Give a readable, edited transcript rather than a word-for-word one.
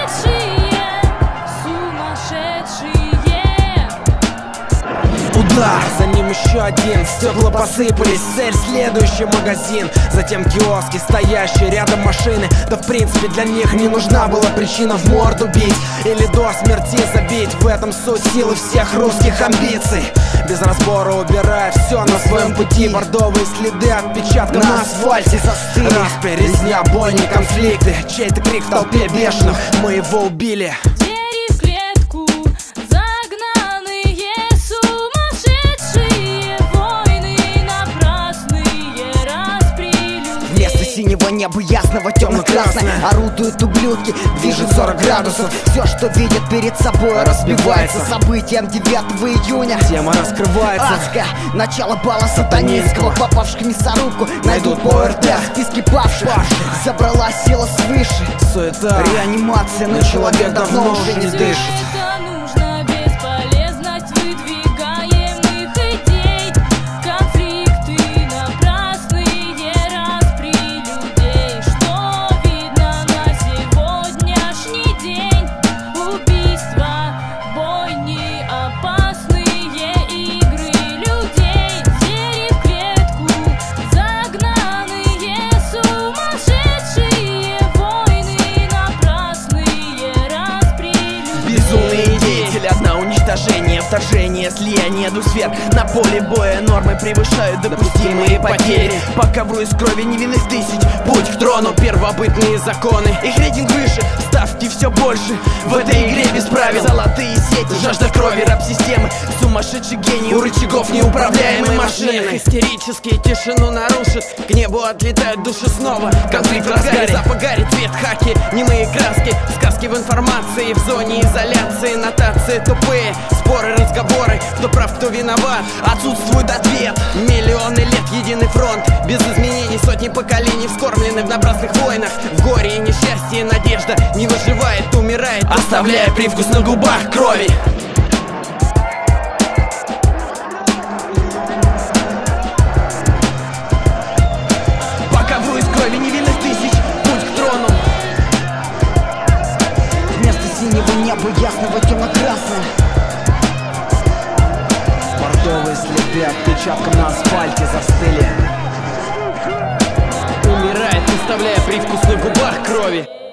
Удар, за ним еще один, стекла посыпались, цель следующий магазин. Затем киоски, стоящие рядом машины. Да в принципе для них не нужна была причина в морду бить или до смерти забить. В этом суть силы всех русских амбиций. Без разбора убирая все на своем пути. Бордовые следы отпечатков на асфальте застыли. Распри, резня, бойни, конфликты. Чей-то крик в толпе бешеных: мы его убили. Синего неба ясного, темно-красное орудуют ублюдки, движет 40 градусов. Все, что видят перед собой, разбивается событием 9 июня. Тема раскрывается. Адское начало бала сатанинского. Попавших в мясорубку найдут по РТ. В списке павших забрала сила свыше. Суета, реанимация, но человек давно уже не дышит. Уничтожение, вторжение, слияние двух сфер. На поле боя нормы превышают допустимые потери. По ковру из крови невинных тысяч, путь к трону, первобытные законы. Их рейтинг выше, ставки все больше. В этой игре без правил золотые сети, жажда крови, раб-системы. Сумасшедший гений, у рычагов неуправляемой машины. Истерические тишину нарушит, к небу отлетают души снова. Конфликт в разгаре, запах гари, цвет хаки, немые краски. Сказки в информации, в зоне изоляции. Нотации тупые, споры, разговоры, кто прав, кто виноват. Отсутствует ответ. Миллионы лет единый фронт, без изменений сотни поколений вскормлены в напрасных войнах. В горе и несчастье надежда не выживает, умирает, оставляя привкус на губах крови. По ковру из крови невинных тысяч, путь к трону. Вместо синего неба ясного темно-красное. Бордовые следы отпечатком на асфальте застыли. Умирает, оставляя привкус на губах крови.